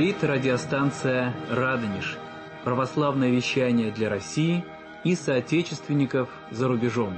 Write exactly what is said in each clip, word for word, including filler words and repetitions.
Говорит радиостанция «Радонеж». Православное вещание для России и соотечественников за рубежом.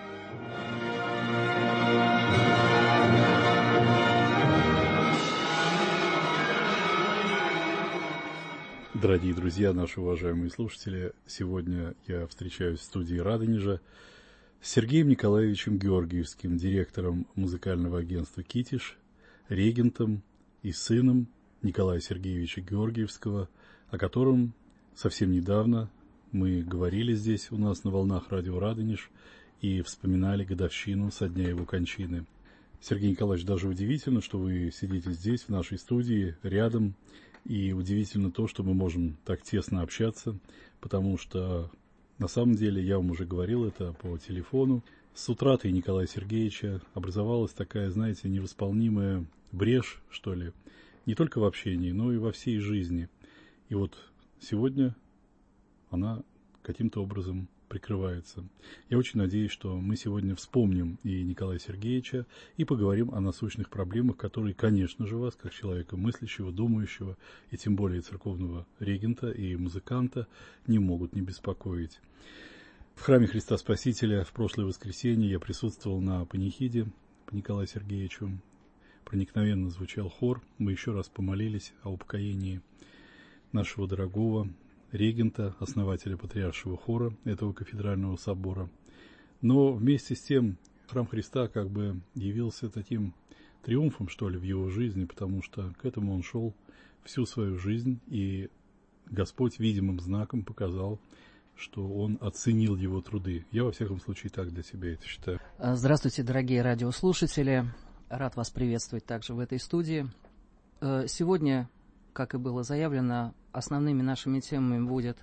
Дорогие друзья, наши уважаемые слушатели, сегодня я встречаюсь в студии Радонежа с Сергеем Николаевичем Георгиевским, директором музыкального агентства «Китиш», регентом и сыном Николая Сергеевича Георгиевского, о котором совсем недавно мы говорили здесь у нас на волнах радио «Радонеж» и вспоминали годовщину со дня его кончины. Сергей Николаевич, даже удивительно, что вы сидите здесь, в нашей студии, рядом, и удивительно то, что мы можем так тесно общаться, потому что, на самом деле, я вам уже говорил это по телефону, с утратой Николая Сергеевича образовалась такая, знаете, невосполнимая брешь, что ли, не только в общении, но и во всей жизни. И вот сегодня она каким-то образом прикрывается. Я очень надеюсь, что мы сегодня вспомним и Николая Сергеевича, и поговорим о насущных проблемах, которые, конечно же, вас, как человека мыслящего, думающего, и тем более церковного регента и музыканта, не могут не беспокоить. В храме Христа Спасителя в прошлое воскресенье я присутствовал на панихиде по Николаю Сергеевичу. Проникновенно звучал хор. Мы еще раз помолились о упокоении нашего дорогого регента, основателя патриаршего хора этого кафедрального собора. Но вместе с тем храм Христа как бы явился таким триумфом, что ли, в его жизни, потому что к этому он шел всю свою жизнь, и Господь видимым знаком показал, что он оценил его труды. Я, во всяком случае, так для себя это считаю. Здравствуйте, дорогие радиослушатели. Рад вас приветствовать также в этой студии. Сегодня, как и было заявлено, основными нашими темами будет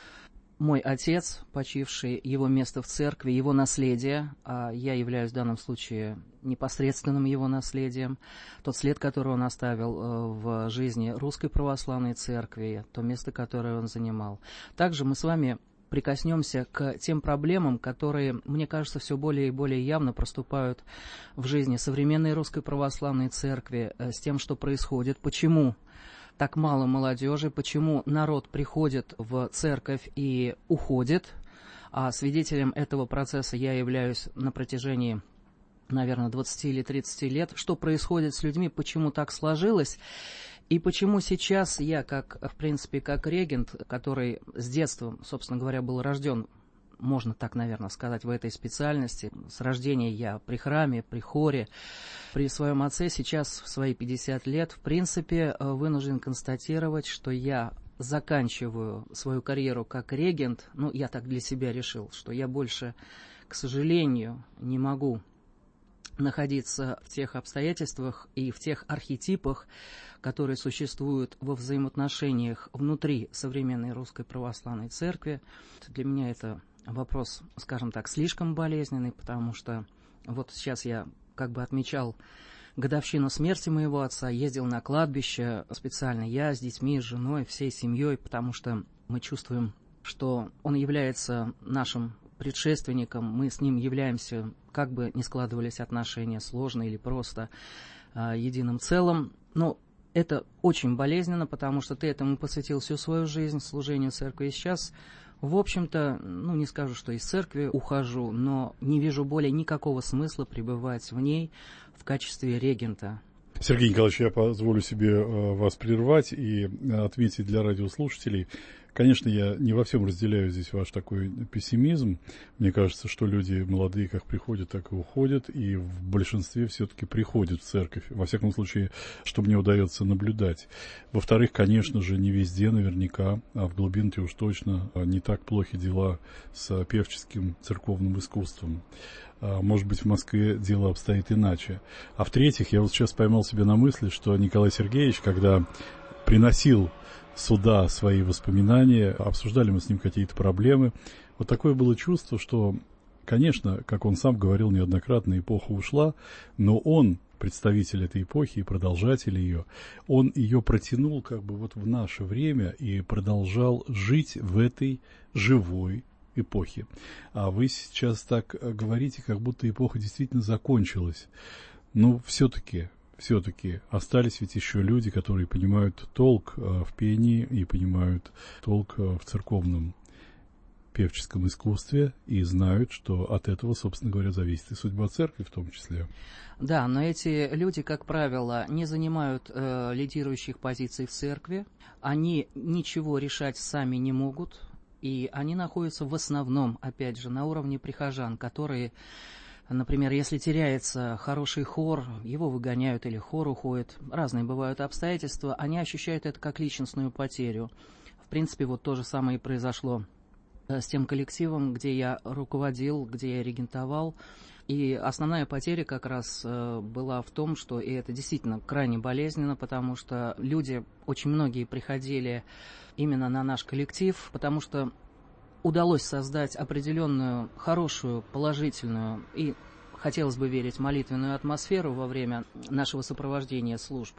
мой отец, почивший, его место в церкви, его наследие, а я являюсь в данном случае непосредственным его наследием, тот след, который он оставил в жизни Русской Православной Церкви, то место, которое он занимал. Также мы с вами прикоснемся к тем проблемам, которые, мне кажется, все более и более явно проступают в жизни современной Русской Православной Церкви, с тем, что происходит, почему так мало молодежи, почему народ приходит в церковь и уходит, а свидетелем этого процесса я являюсь на протяжении, наверное, двадцати или тридцати лет, что происходит с людьми, почему так сложилось, и почему сейчас я, как, в принципе, как регент, который с детства, собственно говоря, был рожден, можно так, наверное, сказать, в этой специальности. С рождения я при храме, при хоре, при своем отце. Сейчас, в свои пятьдесят лет, в принципе, вынужден констатировать, что я заканчиваю свою карьеру как регент. Ну, я так для себя решил, что я больше, к сожалению, не могу находиться в тех обстоятельствах и в тех архетипах, которые существуют во взаимоотношениях внутри современной Русской Православной Церкви. Для меня это вопрос, скажем так, слишком болезненный, потому что вот сейчас я как бы отмечал годовщину смерти моего отца, ездил на кладбище специально я с детьми, с женой, всей семьей, потому что мы чувствуем, что он является нашим предшественником, мы с ним являемся, как бы ни складывались отношения, сложно или просто э, единым целым. Но это очень болезненно, потому что ты этому посвятил всю свою жизнь, служению церкви. И сейчас, в общем-то, ну не скажу, что из церкви ухожу, но не вижу более никакого смысла пребывать в ней в качестве регента. Сергей Николаевич, я позволю себе э, вас прервать и отметить для радиослушателей. Конечно, я не во всем разделяю здесь ваш такой пессимизм. Мне кажется, что люди молодые как приходят, так и уходят, и в большинстве все-таки приходят в церковь. Во всяком случае, что мне удается наблюдать. Во-вторых, конечно же, не везде наверняка, а в глубинке уж точно не так плохи дела с певческим церковным искусством. Может быть, в Москве дело обстоит иначе. А в-третьих, я вот сейчас поймал себя на мысли, что Николай Сергеевич, когда приносил сюда свои воспоминания, обсуждали мы с ним какие-то проблемы, вот такое было чувство, что, конечно, как он сам говорил неоднократно, эпоха ушла, но он, представитель этой эпохи и продолжатель ее, он ее протянул как бы вот в наше время и продолжал жить в этой живой эпохи. А вы сейчас так говорите, как будто эпоха действительно закончилась. Но все-таки, все-таки остались ведь еще люди, которые понимают толк в пении и понимают толк в церковном певческом искусстве и знают, что от этого, собственно говоря, зависит и судьба церкви в том числе. Да, но эти люди, как правило, не занимают э, лидирующих позиций в церкви, они ничего решать сами не могут, и они находятся в основном, опять же, на уровне прихожан, которые, например, если теряется хороший хор, его выгоняют или хор уходит, разные бывают обстоятельства, они ощущают это как личностную потерю. В принципе, вот то же самое и произошло с тем коллективом, где я руководил, где я регентовал. И основная потеря как раз э, была в том, что, и это действительно крайне болезненно, потому что люди, очень многие приходили именно на наш коллектив, потому что удалось создать определенную хорошую, положительную и, хотелось бы верить, молитвенную атмосферу во время нашего сопровождения служб.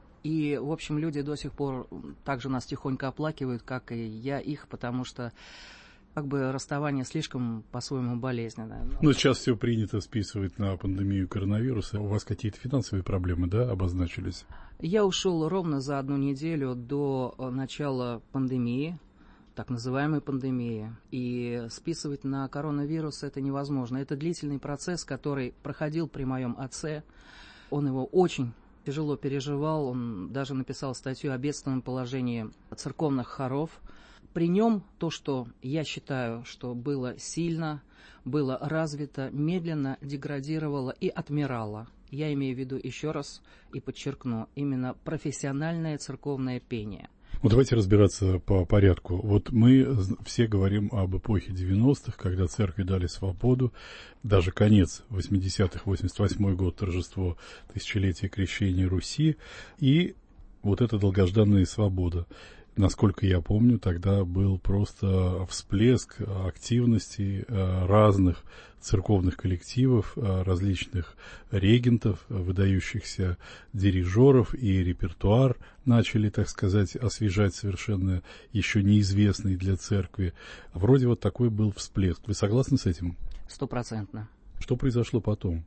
И, в общем, люди до сих пор также нас тихонько оплакивают, как и я их, потому что как бы расставание слишком по-своему болезненное. Ну, сейчас все принято списывать на пандемию коронавируса. У вас какие-то финансовые проблемы, да, обозначились? Я ушел ровно за одну неделю до начала пандемии, так называемой пандемии, и списывать на коронавирус это невозможно. Это длительный процесс, который проходил при моем отце. Он его очень тяжело переживал, он даже написал статью о бедственном положении церковных хоров. При нем то, что я считаю, что было сильно, было развито, медленно деградировало и отмирало. Я имею в виду еще раз и подчеркну, именно профессиональное церковное пение. Ну, давайте разбираться по порядку. Вот мы все говорим об эпохе девяностых, когда церкви дали свободу, даже конец восьмидесятых, восемьдесят восьмой год, торжество тысячелетия крещения Руси, и вот эта долгожданная свобода. Насколько я помню, тогда был просто всплеск активности разных церковных коллективов, различных регентов, выдающихся дирижеров, и репертуар начали, так сказать, освежать совершенно еще неизвестный для церкви. Вроде вот такой был всплеск. Вы согласны с этим? Стопроцентно. Что произошло потом?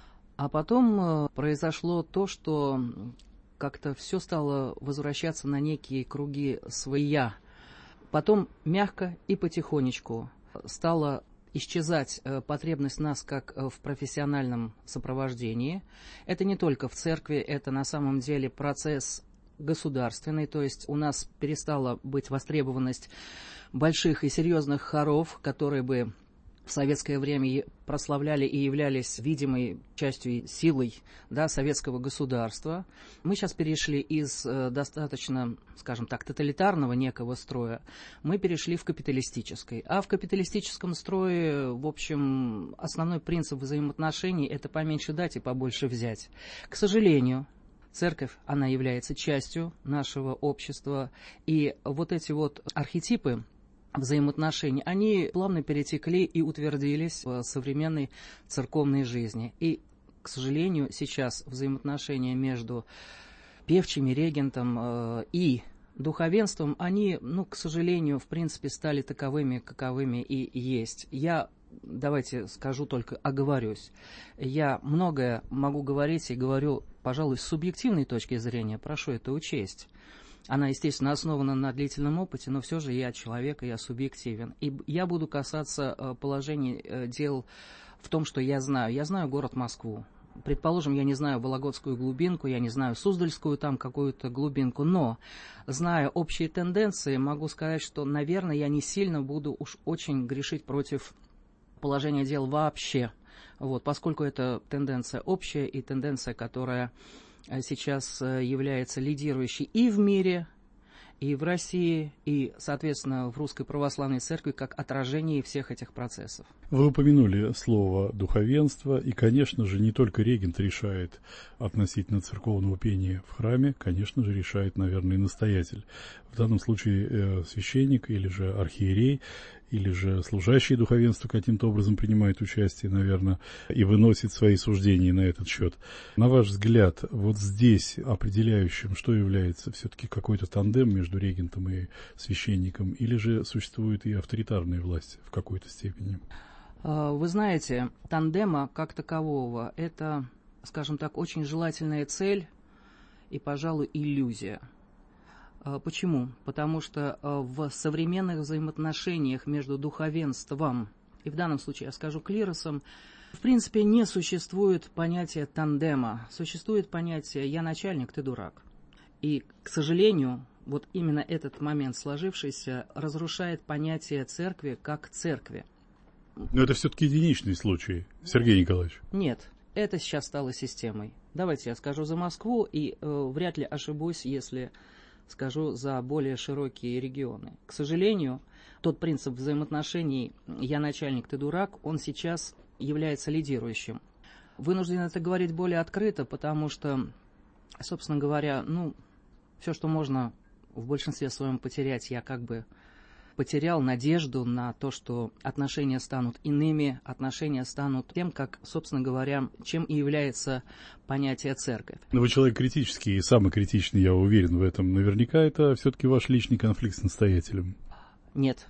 А потом произошло то, что как-то все стало возвращаться на некие круги своя. Потом мягко и потихонечку стала исчезать потребность нас как в профессиональном сопровождении. Это не только в церкви, это на самом деле процесс государственный, то есть у нас перестала быть востребованность больших и серьезных хоров, которые бы в советское время прославляли и являлись видимой частью, силой, да, советского государства. Мы сейчас перешли из э, достаточно, скажем так, тоталитарного некого строя, мы перешли в капиталистический. А в капиталистическом строе, в общем, основной принцип взаимоотношений – это поменьше дать и побольше взять. К сожалению, церковь, она является частью нашего общества, и вот эти вот архетипы взаимоотношений, они плавно перетекли и утвердились в современной церковной жизни. И, к сожалению, сейчас взаимоотношения между певчими, регентом э, и духовенством, они, ну, к сожалению, в принципе, стали таковыми, каковыми и есть. Я, давайте скажу только, оговорюсь. Я многое могу говорить и говорю, пожалуй, с субъективной точки зрения, прошу это учесть. Она, естественно, основана на длительном опыте, но все же я человек, и я субъективен. И я буду касаться э, положений э, дел в том, что я знаю. Я знаю город Москву. Предположим, я не знаю Вологодскую глубинку, я не знаю Суздальскую там какую-то глубинку, но, зная общие тенденции, могу сказать, что, наверное, я не сильно буду уж очень грешить против положения дел вообще. Вот, поскольку это тенденция общая и тенденция, которая сейчас является лидирующей и в мире, и в России, и, соответственно, в Русской Православной Церкви, как отражение всех этих процессов. Вы упомянули слово «духовенство», и, конечно же, не только регент решает относительно церковного пения в храме, конечно же, решает, наверное, и настоятель. В данном случае э, священник или же архиерей, или же служащий духовенству каким-то образом принимает участие, наверное, и выносит свои суждения на этот счет. На ваш взгляд, вот здесь определяющим, что является все-таки какой-то тандем между регентом и священником, или же существует и авторитарная власть в какой-то степени? Вы знаете, тандема как такового – это скажем так, очень желательная цель и, пожалуй, иллюзия. Почему? Потому что в современных взаимоотношениях между духовенством, и в данном случае я скажу клиросом, в принципе, не существует понятия тандема. Существует понятие «я начальник, ты дурак». И, к сожалению, вот именно этот момент сложившийся разрушает понятие церкви как церкви. Но это все-таки единичный случай, Сергей Николаевич. Нет, это сейчас стало системой. Давайте я скажу за Москву, и э, вряд ли ошибусь, если скажу за более широкие регионы. К сожалению, тот принцип взаимоотношений «я начальник, ты дурак», он сейчас является лидирующим. Вынужден это говорить более открыто, потому что, собственно говоря, ну, все, что можно в большинстве своем потерять, я как бы потерял надежду на то, что отношения станут иными, отношения станут тем, как, собственно говоря, чем и является понятие церковь. Но вы человек критический и самый критичный, я уверен в этом. Наверняка это все-таки ваш личный конфликт с настоятелем. Нет.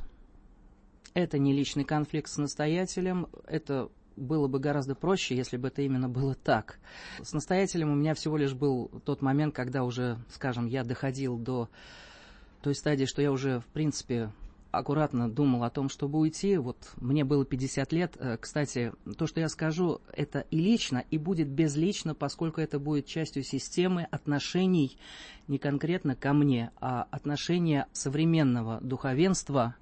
Это не личный конфликт с настоятелем, это было бы гораздо проще, если бы это именно было так. С настоятелем у меня всего лишь был тот момент, когда уже, скажем, я доходил до той стадии, что я уже, в принципе, аккуратно думал о том, чтобы уйти. Вот мне было пятьдесят лет. Кстати, то, что я скажу, это и лично, и будет безлично, поскольку это будет частью системы отношений не конкретно ко мне, а отношения современного духовенства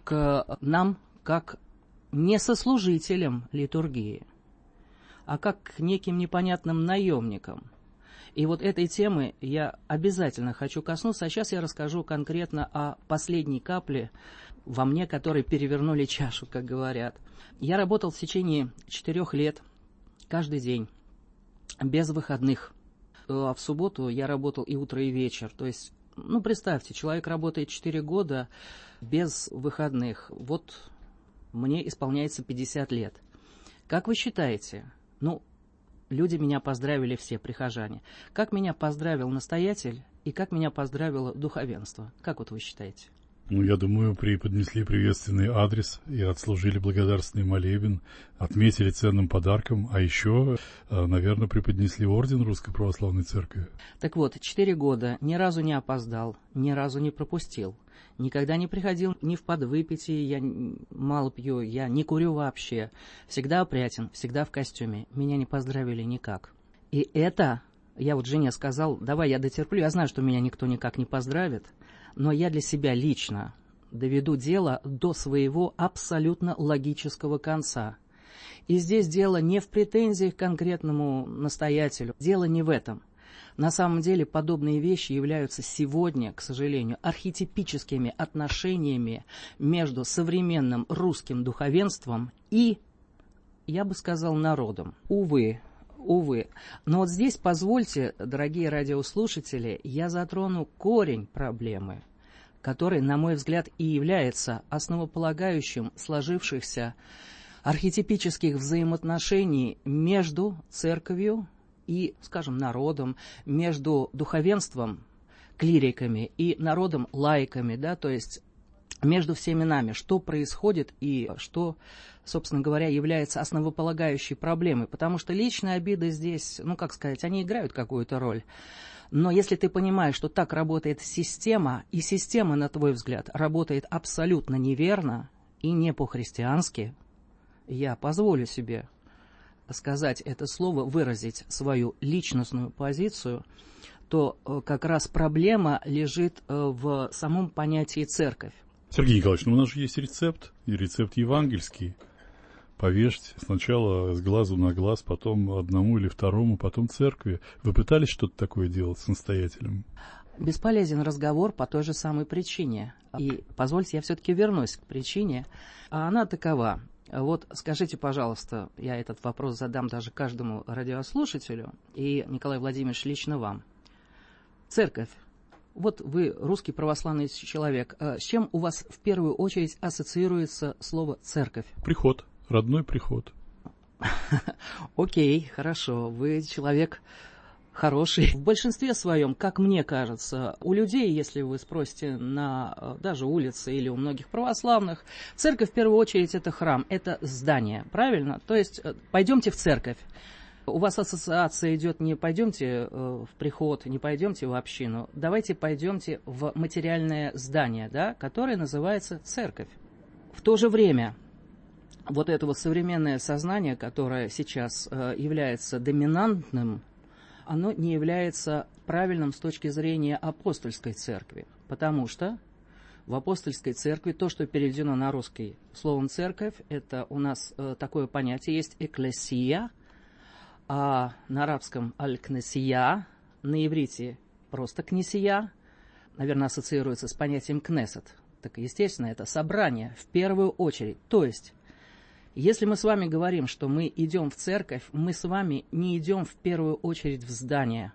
к нам как не сослужителям литургии, а как к неким непонятным наемникам. И вот этой темы я обязательно хочу коснуться, а сейчас я расскажу конкретно о последней капле во мне, которые перевернули чашу, как говорят. Я работал в течение четырех лет, каждый день, без выходных. А в субботу я работал и утро, и вечер. То есть, ну, представьте, человек работает четыре года без выходных. Вот мне исполняется пятьдесят лет. Как вы считаете, ну, люди меня поздравили все, прихожане. Как меня поздравил настоятель и как меня поздравило духовенство? Как вот вы считаете? Ну, я думаю, преподнесли приветственный адрес и отслужили благодарственный молебен, отметили ценным подарком, а еще, наверное, преподнесли орден Русской Православной Церкви. Так вот, четыре года ни разу не опоздал, ни разу не пропустил. Никогда не приходил ни в подвыпитие, я мало пью, я не курю вообще. Всегда опрятен, всегда в костюме. Меня не поздравили никак. И это, я вот жене сказал, давай я дотерплю, я знаю, что меня никто никак не поздравит, но я для себя лично доведу дело до своего абсолютно логического конца. И здесь дело не в претензиях к конкретному настоятелю, дело не в этом. На самом деле подобные вещи являются сегодня, к сожалению, архетипическими отношениями между современным русским духовенством и, я бы сказал, народом. Увы, увы. Но вот здесь, позвольте, дорогие радиослушатели, я затрону корень проблемы, который, на мой взгляд, и является основополагающим сложившихся архетипических взаимоотношений между церковью и, скажем, народом, между духовенством, клириками и народом, лаиками, да, то есть между всеми нами, что происходит и что, собственно говоря, является основополагающей проблемой, потому что личные обиды здесь, ну, как сказать, они играют какую-то роль. Но если ты понимаешь, что так работает система, и система, на твой взгляд, работает абсолютно неверно и не по-христиански, я позволю себе сказать это слово, выразить свою личностную позицию, то как раз проблема лежит в самом понятии церковь. Сергей Николаевич, ну у нас же есть рецепт, и рецепт евангельский. Повешьте сначала с глазу на глаз, потом одному или второму, потом церкви. Вы пытались что-то такое делать с настоятелем? Бесполезен разговор по той же самой причине. И позвольте, я все-таки вернусь к причине. А она такова. Вот скажите, пожалуйста, я этот вопрос задам даже каждому радиослушателю, и, Николай Владимирович, лично вам. Церковь. Вот вы русский православный человек. С чем у вас в первую очередь ассоциируется слово «церковь»? Приход. Родной приход. Окей, хорошо. Вы человек хороший. В большинстве своем, как мне кажется, у людей, если вы спросите на даже улице или у многих православных, церковь в первую очередь это храм, это здание, правильно? То есть пойдемте в церковь. У вас ассоциация идет не пойдемте в приход, не пойдемте в общину, давайте пойдемте в материальное здание, да, которое называется церковь. В то же время вот это вот современное сознание, которое сейчас является доминантным, оно не является правильным с точки зрения апостольской церкви, потому что в апостольской церкви то, что переведено на русский словом «церковь», это у нас такое понятие есть «экклесия», а на арабском «аль-кнесия», на иврите просто «кнесия», наверное, ассоциируется с понятием «кнесет». Так, естественно, это собрание в первую очередь. То есть, если мы с вами говорим, что мы идем в церковь, мы с вами не идем в первую очередь в здание.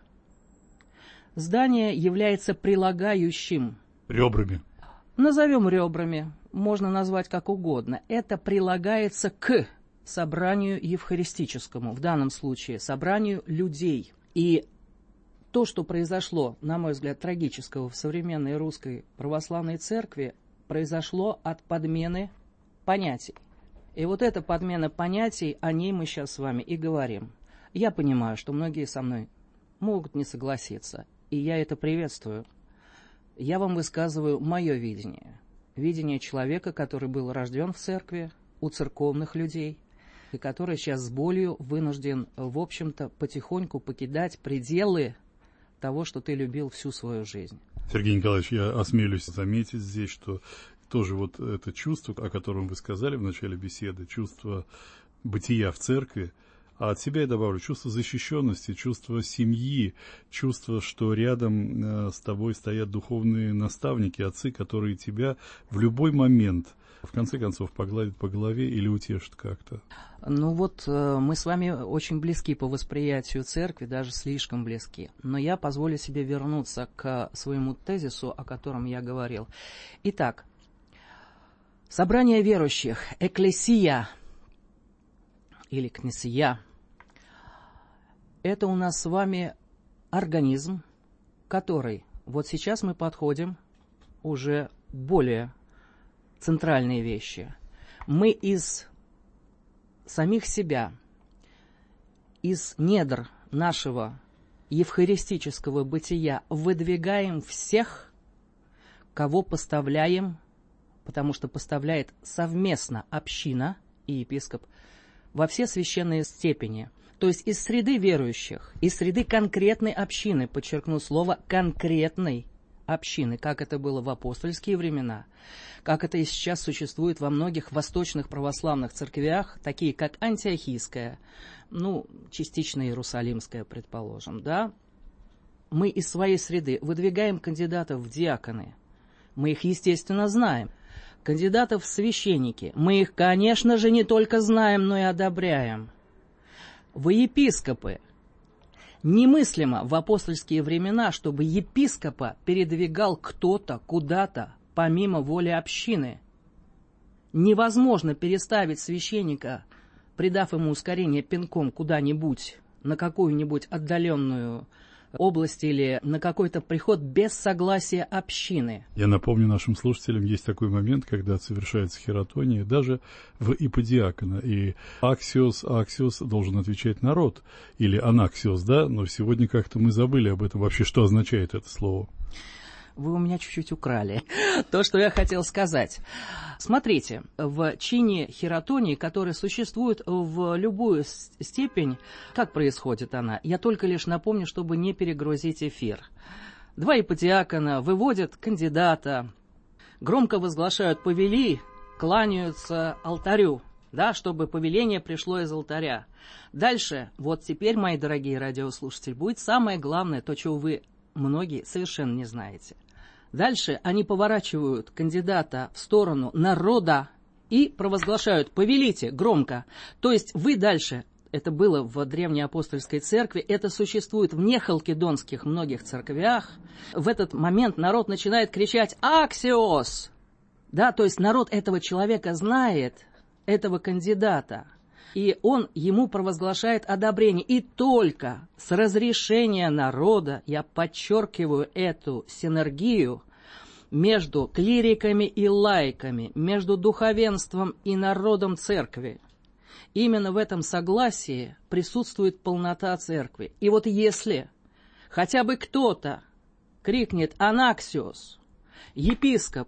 Здание является прилагающим. Ребрами. Назовем ребрами, можно назвать как угодно. Это прилагается к собранию евхаристическому, в данном случае собранию людей. И то, что произошло, на мой взгляд, трагического в современной русской православной церкви, произошло от подмены понятий. И вот эта подмена понятий, о ней мы сейчас с вами и говорим. Я понимаю, что многие со мной могут не согласиться, и я это приветствую. Я вам высказываю мое видение. Видение человека, который был рожден в церкви, у церковных людей, и который сейчас с болью вынужден, в общем-то, потихоньку покидать пределы того, что ты любил всю свою жизнь. Сергей Николаевич, я осмелюсь заметить здесь, что тоже вот это чувство, о котором вы сказали в начале беседы, чувство бытия в церкви, а от себя я добавлю чувство защищенности, чувство семьи, чувство, что рядом с тобой стоят духовные наставники, отцы, которые тебя в любой момент, в конце концов, погладят по голове или утешат как-то. Ну вот мы с вами очень близки по восприятию церкви, даже слишком близки. Но я позволю себе вернуться к своему тезису, о котором я говорил. Итак, собрание верующих, экклесия или кнесия, это у нас с вами организм, который, вот сейчас мы подходим уже более центральные вещи. Мы из самих себя, из недр нашего евхаристического бытия выдвигаем всех, кого поставляем, потому что поставляет совместно община и епископ, во все священные степени. То есть из среды верующих, из среды конкретной общины, подчеркну слово «конкретной общины», как это было в апостольские времена, как это и сейчас существует во многих восточных православных церквях, такие как Антиохийская, ну, частично Иерусалимская, предположим, да. Мы из своей среды выдвигаем кандидатов в диаконы. Мы их, естественно, знаем. Кандидатов в священники. Мы их, конечно же, не только знаем, но и одобряем. В епископы. Немыслимо в апостольские времена, чтобы епископа передвигал кто-то куда-то помимо воли общины. Невозможно переставить священника, придав ему ускорение пинком куда-нибудь, на какую-нибудь отдаленную область или на какой-то приход без согласия общины. Я напомню нашим слушателям, есть такой момент, когда совершается хератония, даже в иподиакона, и аксиос, аксиос должен отвечать народ, или анаксиос, да, но сегодня как-то мы забыли об этом вообще, что означает это слово. Вы у меня чуть-чуть украли то, что я хотел сказать. Смотрите, в чине хератонии, который существует в любую степень, как происходит она? Я только лишь напомню, чтобы не перегрузить эфир. Два еподиакона выводят кандидата, громко возглашают «повели», кланяются алтарю, да, чтобы повеление пришло из алтаря. Дальше, вот теперь, мои дорогие радиослушатели, будет самое главное, то, чего вы многие совершенно не знаете. Дальше они поворачивают кандидата в сторону народа и провозглашают «повелите» громко. То есть вы дальше, это было в древней апостольской церкви, это существует в нехалкидонских многих церквях. В этот момент народ начинает кричать «аксиос». Да, то есть народ этого человека знает, этого кандидата. И он ему провозглашает одобрение. И только с разрешения народа, я подчеркиваю эту синергию между клириками и лаиками, между духовенством и народом церкви, именно в этом согласии присутствует полнота церкви. И вот если хотя бы кто-то крикнет «Анаксиос», епископ,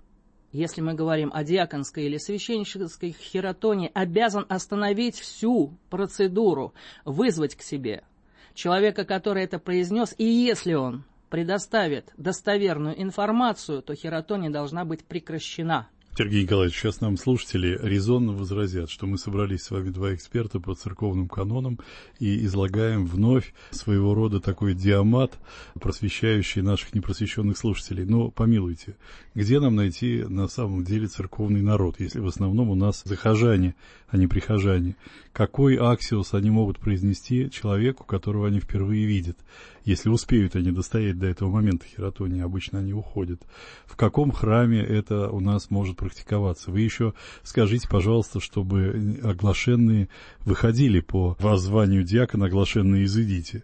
если мы говорим о диаконской или священнической хиротонии, обязан остановить всю процедуру, вызвать к себе человека, который это произнес, и если он предоставит достоверную информацию, то хиротония должна быть прекращена. Сергей Николаевич, сейчас нам слушатели резонно возразят, что мы собрались с вами два эксперта по церковным канонам и излагаем вновь своего рода такой диамат, просвещающий наших непросвещенных слушателей. Но помилуйте, где нам найти на самом деле церковный народ, если в основном у нас захожане, а не прихожане? Какой аксиос они могут произнести человеку, которого они впервые видят? Если успеют они достоять до этого момента хиротонии, обычно они уходят. В каком храме это у нас может практиковаться? Вы еще скажите, пожалуйста, чтобы оглашенные выходили по воззванию диакона, оглашенные изыдите.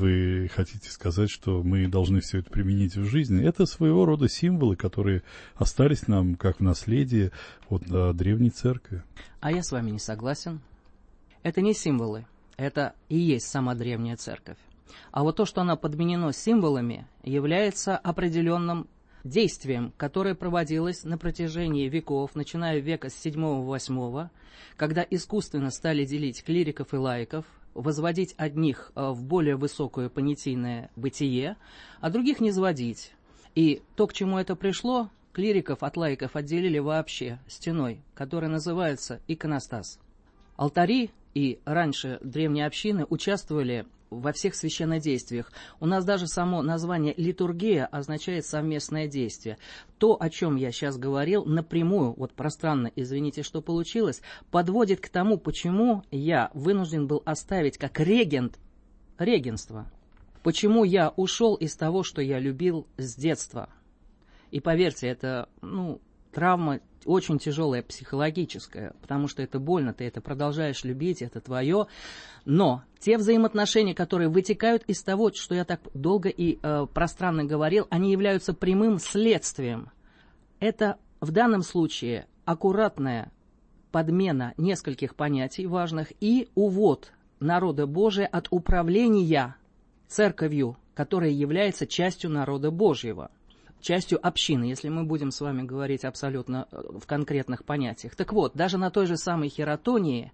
Вы хотите сказать, что мы должны все это применить в жизни? Это своего рода символы, которые остались нам как в наследие от древней церкви. А я с вами не согласен. Это не символы, это и есть сама древняя церковь. А вот то, что она подменено символами, является определенным действием, которое проводилось на протяжении веков, начиная века с седьмого-восьмого, когда искусственно стали делить клириков и лаиков, возводить одних в более высокое понятийное бытие, а других не сводить. И то, к чему это пришло, клириков от лаиков отделили вообще стеной, которая называется иконостас. Алтари и раньше древние общины участвовали во всех священнодействиях. У нас даже само название литургия означает совместное действие. То, о чем я сейчас говорил, напрямую, вот пространно, извините, что получилось, подводит к тому, почему я вынужден был оставить как регент регенство. Почему я ушел из того, что я любил с детства. И поверьте, это, ну, травма очень тяжелая, психологическая, потому что это больно, ты это продолжаешь любить, это твое. Но те взаимоотношения, которые вытекают из того, что я так долго и э, пространно говорил, они являются прямым следствием. Это в данном случае аккуратная подмена нескольких понятий важных и увод народа Божия от управления церковью, которая является частью народа Божьего. Частью общины, если мы будем с вами говорить абсолютно в конкретных понятиях. Так вот, даже на той же самой хиротонии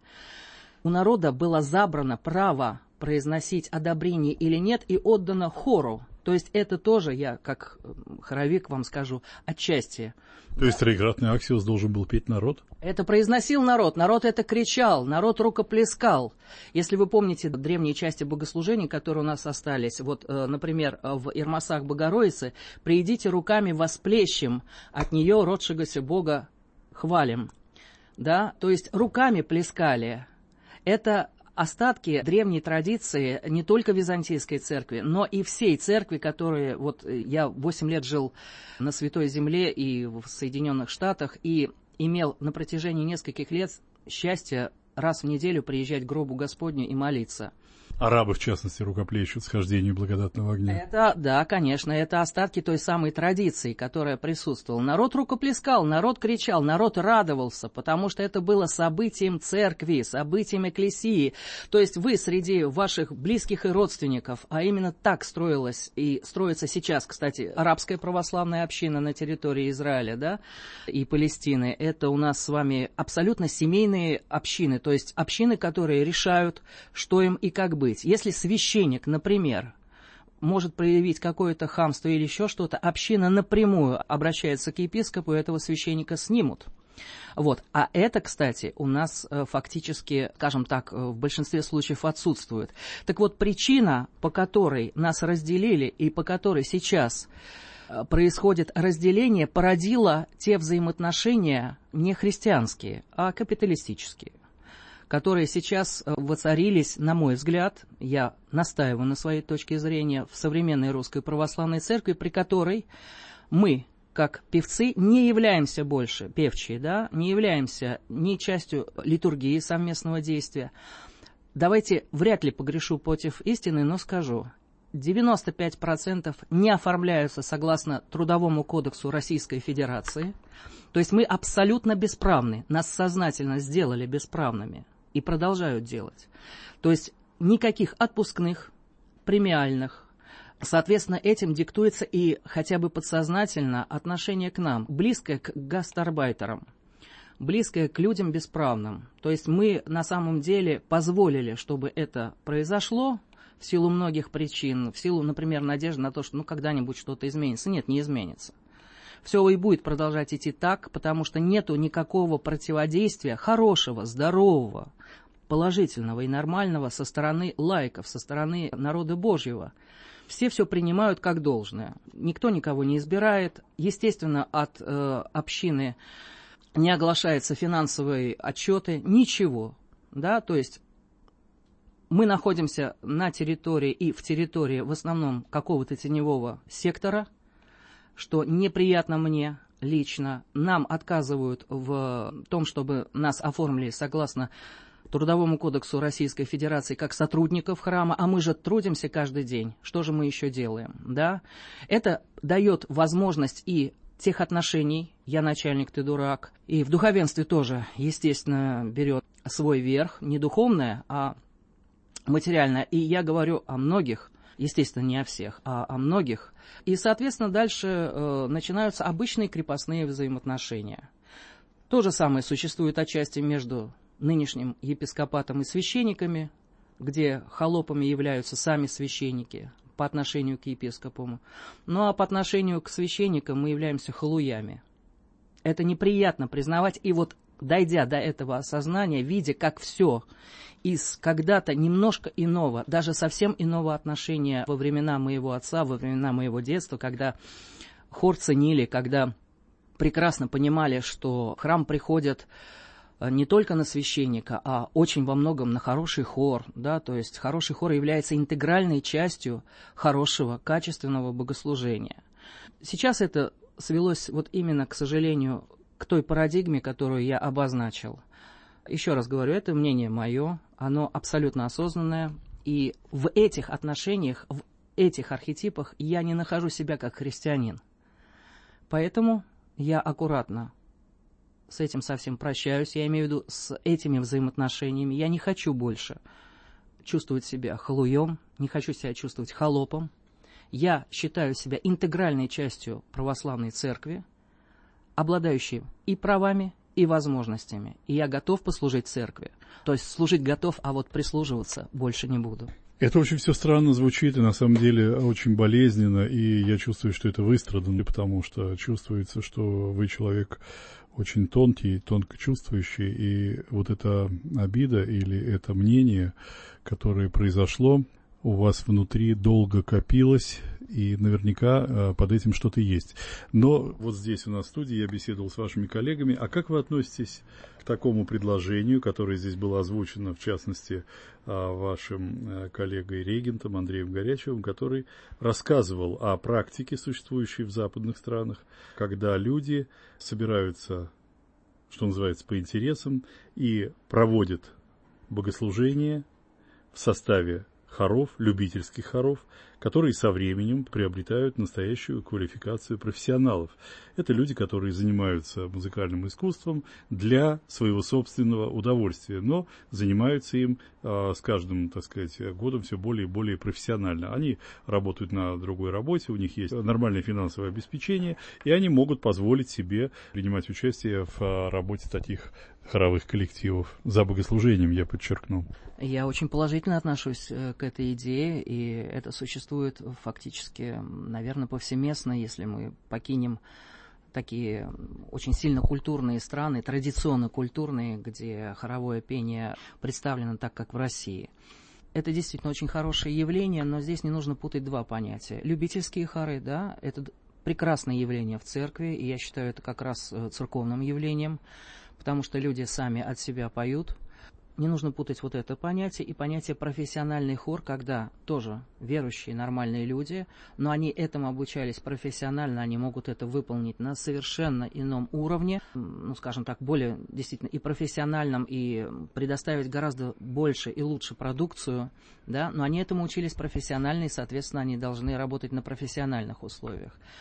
у народа было забрано право произносить одобрение или нет и отдано хору. То есть это тоже, я как хоровик вам скажу, отчасти. То есть троекратный аксиос должен был петь народ? Это произносил народ, народ это кричал, народ рукоплескал. Если вы помните древние части богослужений, которые у нас остались, вот, например, в Ирмасах Богородицы, «Приидите руками восплещем, от нее родшегося Бога хвалим». Да? То есть руками плескали. Это остатки древней традиции не только византийской церкви, но и всей церкви, которые... Вот я восемь лет жил на Святой Земле и в Соединенных Штатах, и имел на протяжении нескольких лет счастье раз в неделю приезжать к гробу Господню и молиться. Арабы, в частности, рукоплещут схождению благодатного огня. Это, да, конечно, это остатки той самой традиции, которая присутствовала. Народ рукоплескал, народ кричал, народ радовался, потому что это было событием церкви, событием экклесии. То есть вы среди ваших близких и родственников, а именно так строилась и строится сейчас, кстати, арабская православная община на территории Израиля, да, и Палестины. Это у нас с вами абсолютно семейные общины, то есть общины, которые решают, что им и как быть. Если священник, например, может проявить какое-то хамство или еще что-то, община напрямую обращается к епископу, и этого священника снимут. Вот. А это, кстати, у нас э, фактически, скажем так, в большинстве случаев отсутствует. Так вот, причина, по которой нас разделили и по которой сейчас э, происходит разделение, породила те взаимоотношения не христианские, а капиталистические, которые сейчас воцарились, на мой взгляд, я настаиваю на своей точке зрения, в современной русской православной церкви, при которой мы, как певцы, не являемся больше, певчие, да, не являемся ни частью литургии совместного действия. Давайте, вряд ли погрешу против истины, но скажу, девяносто пять процентов не оформляются согласно Трудовому кодексу Российской Федерации, то есть мы абсолютно бесправны, нас сознательно сделали бесправными. и продолжают делать. То есть никаких отпускных, премиальных. Соответственно, этим диктуется и хотя бы подсознательно отношение к нам, близкое к гастарбайтерам, близкое к людям бесправным. То есть мы на самом деле позволили, чтобы это произошло в силу многих причин, в силу, например, надежды на то, что ну, когда-нибудь что-то изменится. Нет, не изменится. Все и будет продолжать идти так, потому что нету никакого противодействия хорошего, здорового, положительного и нормального со стороны лаиков, со стороны народа Божьего. Все все принимают как должное. Никто никого не избирает. Естественно, от э, общины не оглашаются финансовые отчеты, ничего. Да? То есть мы находимся на территории и в территории в основном какого-то теневого сектора, что неприятно мне лично. Нам отказывают в том, чтобы нас оформили согласно Трудовому кодексу Российской Федерации как сотрудников храма, а мы же трудимся каждый день. Что же мы еще делаем? Да? Это дает возможность и тех отношений, я начальник, ты дурак, и в духовенстве тоже, естественно, берет свой верх, не духовное, а материальное. И я говорю о многих, естественно, не о всех, а о многих. И, соответственно, дальше э, начинаются обычные крепостные взаимоотношения. То же самое существует отчасти между нынешним епископатом и священниками, где холопами являются сами священники по отношению к епископу. Ну а по отношению к священникам мы являемся халуями. Это неприятно признавать. И вот дойдя до этого осознания, видя, как все из когда-то немножко иного, даже совсем иного отношения во времена моего отца, во времена моего детства, когда хор ценили, когда прекрасно понимали, что в храм приходят не только на священника, а очень во многом на хороший хор. Да? То есть хороший хор является интегральной частью хорошего, качественного богослужения. Сейчас это свелось вот именно, к сожалению, к той парадигме, которую я обозначил. Еще раз говорю, это мнение мое, оно абсолютно осознанное. И в этих отношениях, в этих архетипах я не нахожу себя как христианин. Поэтому я аккуратно с этим совсем прощаюсь, я имею в виду с этими взаимоотношениями. Я не хочу больше чувствовать себя халуем, не хочу себя чувствовать холопом. Я считаю себя интегральной частью православной церкви, обладающей и правами, и возможностями. И я готов послужить церкви. То есть служить готов, а вот прислуживаться больше не буду. Это очень все странно звучит и на самом деле очень болезненно, и я чувствую, что это выстрадано, потому что чувствуется, что вы человек очень тонкий, тонко чувствующий, и вот эта обида или это мнение, которое произошло, у вас внутри долго копилось, и наверняка под этим что-то есть. Но вот здесь у нас в студии я беседовал с вашими коллегами. А как вы относитесь к такому предложению, которое здесь было озвучено, в частности, вашим коллегой регентом Андреем Горячевым, который рассказывал о практике, существующей в западных странах, когда люди собираются, что называется, по интересам и проводят богослужение в составе хоров, любительских хоров, которые со временем приобретают настоящую квалификацию профессионалов. Это люди, которые занимаются музыкальным искусством для своего собственного удовольствия, но занимаются им э, с каждым, так сказать, годом все более и более профессионально. Они работают на другой работе, у них есть нормальное финансовое обеспечение, и они могут позволить себе принимать участие в работе таких хоровых коллективов. За богослужением, я подчеркну. Я очень положительно отношусь к этой идее, и это существует фактически, наверное, повсеместно, если мы покинем такие очень сильно культурные страны, традиционно культурные, где хоровое пение представлено так, как в России. Это действительно очень хорошее явление, но здесь не нужно путать два понятия. Любительские хоры, да, это прекрасное явление в церкви, и я считаю это как раз церковным явлением, потому что люди сами от себя поют. Не нужно путать вот это понятие и понятие профессиональный хор, когда тоже верующие, нормальные люди, но они этому обучались профессионально, они могут это выполнить на совершенно ином уровне, ну, скажем так, более действительно и профессиональном, и предоставить гораздо больше и лучше продукцию, да, но они этому учились профессионально, и, соответственно, они должны работать на профессиональных условиях.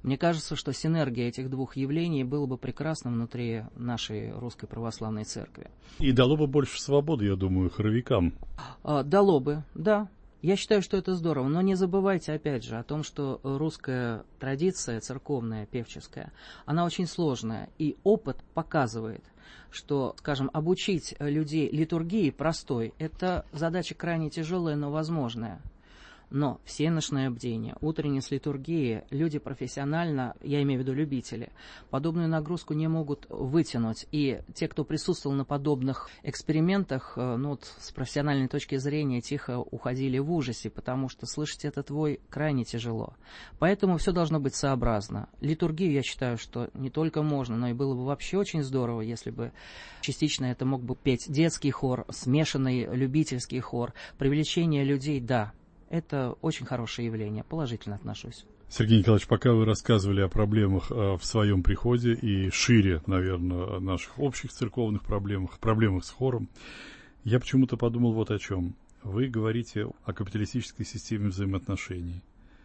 Мне кажется, что синергия этих двух явлений была бы прекрасна внутри нашей Русской Православной Церкви. И дало бы больше свободы, я думаю, хоровикам. А, дало бы, да. Я считаю, что это здорово, но не забывайте, опять же, о том, что русская традиция, церковная, певческая, она очень сложная, и опыт показывает, что, скажем, обучить людей литургии простой – это задача крайне тяжелая, но возможная. Но всеночное бдение, утреннее с литургией, люди профессионально, я имею в виду любители, подобную нагрузку не могут вытянуть. И те, кто присутствовал на подобных экспериментах, ну, вот, с профессиональной точки зрения тихо уходили в ужасе, потому что слышать этот вой крайне тяжело. Поэтому все должно быть сообразно. Литургию, я считаю, что не только можно, но и было бы вообще очень здорово, если бы частично это мог бы петь детский хор, смешанный любительский хор, привлечение людей, да. Это очень хорошее явление, положительно отношусь. Сергей Николаевич, пока вы рассказывали о проблемах в своем приходе и шире, наверное, наших общих церковных проблемах, проблемах с хором, я почему-то подумал вот о чем. Вы говорите о капиталистической системе взаимоотношений.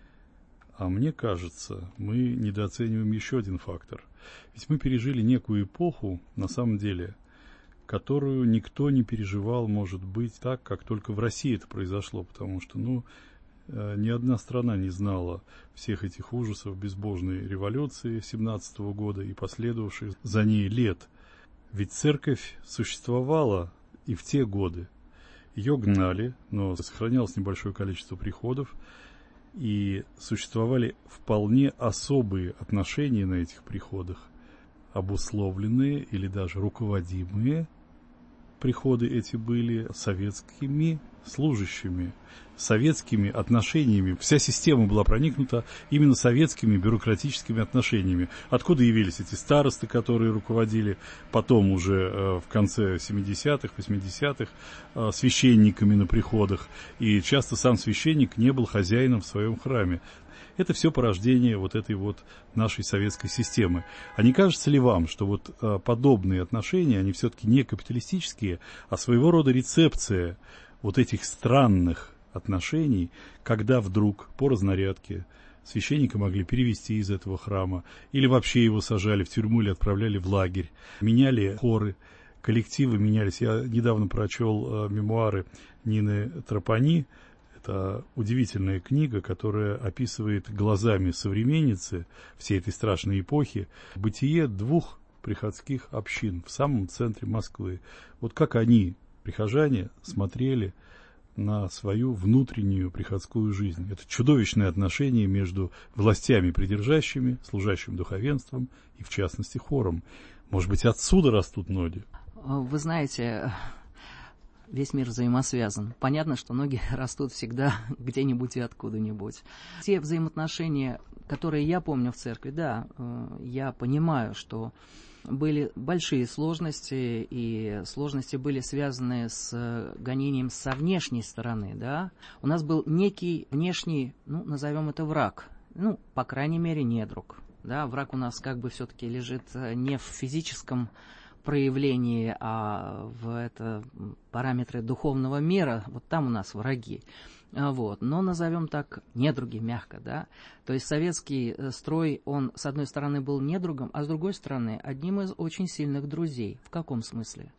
А мне кажется, мы недооцениваем еще один фактор. Ведь мы пережили некую эпоху, на самом деле, которую никто не переживал, может быть, так, как только в России это произошло, потому что, ну, ни одна страна не знала всех этих ужасов безбожной революции семнадцатого года и последовавших за ней лет. Ведь церковь существовала и в те годы. Ее гнали, но сохранялось небольшое количество приходов, и существовали вполне особые отношения на этих приходах, обусловленные или даже руководимые. Приходы эти были советскими служащими, советскими отношениями. Вся система была проникнута именно советскими бюрократическими отношениями. Откуда явились эти старосты, которые руководили потом уже э, в конце семидесятых, восьмидесятых э, священниками на приходах. И часто сам священник не был хозяином в своем храме. Это все порождение вот этой вот нашей советской системы. А не кажется ли вам, что вот а, подобные отношения, они все-таки не капиталистические, а своего рода рецепция вот этих странных отношений, когда вдруг по разнарядке священника могли перевести из этого храма, или вообще его сажали в тюрьму или отправляли в лагерь, меняли хоры, коллективы менялись. Я недавно прочел а, мемуары Нины Тропани. Это удивительная книга, которая описывает глазами современницы всей этой страшной эпохи бытие двух приходских общин в самом центре Москвы. Вот как они, прихожане, смотрели на свою внутреннюю приходскую жизнь. Это чудовищное отношение между властями придержащими, служащим духовенством и, в частности, хором. Может быть, отсюда растут ноги? Вы знаете... Весь мир взаимосвязан. Понятно, что ноги растут всегда где-нибудь и откуда-нибудь. Те взаимоотношения, которые я помню в церкви, да, я понимаю, что были большие сложности, и сложности были связаны с гонением со внешней стороны, да. У нас был некий внешний, ну, назовем это враг, ну, по крайней мере, недруг, да. Враг у нас как бы все-таки лежит не в физическом проявлении, а в это параметры духовного мира, вот там у нас враги. Вот. Но назовем так недруги, мягко, да. То есть советский строй, он с одной стороны был недругом, а с другой стороны одним из очень сильных друзей. В каком смысле?